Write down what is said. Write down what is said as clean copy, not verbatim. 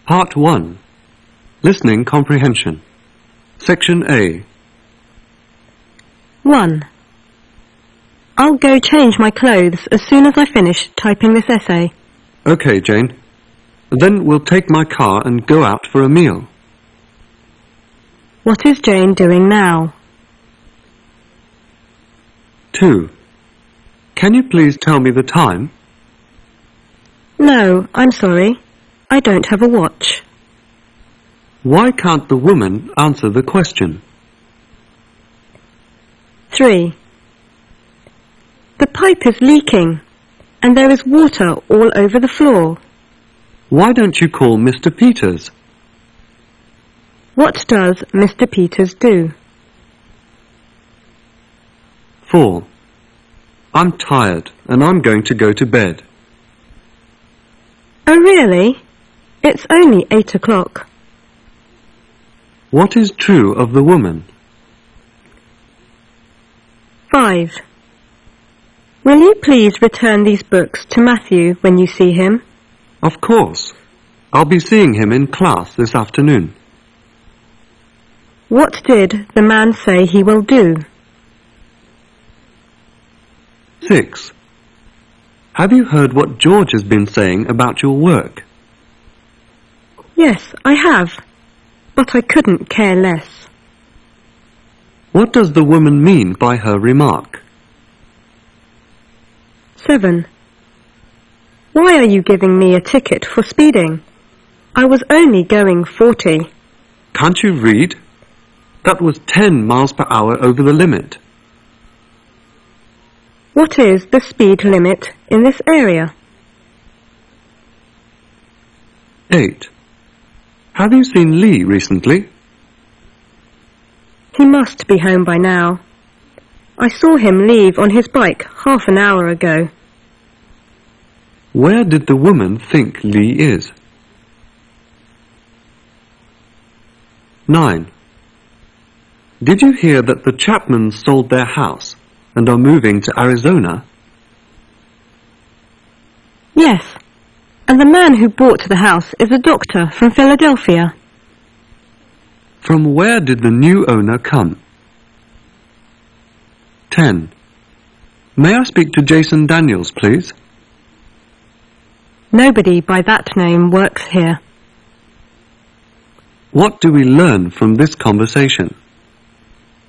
Part 1. Listening Comprehension. Section A. 1. I'll go change my clothes as soon as I finish typing this essay. Okay, Jane. Then we'll take my car and go out for a meal. What is Jane doing now? 2. Can you please tell me the time? No, I'm sorry. I don't have a watch. Why can't the woman answer the question? 3. The pipe is leaking, and there is water all over the floor. Why don't you call Mr. Peters? What does Mr. Peters do? 4. I'm tired and I'm going to go to bed. Oh, really? It's only 8 o'clock. What is true of the woman? 5. Will you please return these books to Matthew when you see him? Of course. I'll be seeing him in class this afternoon. What did the man say he will do? 6. Have you heard what George has been saying about your work? Yes, I have, but I couldn't care less. What does the woman mean by her remark? 7. Why are you giving me a ticket for speeding? I was only going 40. Can't you read? That was 10 miles per hour over the limit. What is the speed limit in this area? 8. Have you seen Lee recently? He must be home by now. I saw him leave on his bike half an hour ago. Where did the woman think Lee is? 9. Did you hear that the Chapmans sold their house and are moving to Arizona? Yes, and the man who bought the house is a doctor from Philadelphia. From where did the new owner come? 10. May I speak to Jason Daniels, please? Nobody by that name works here. What do we learn from this conversation?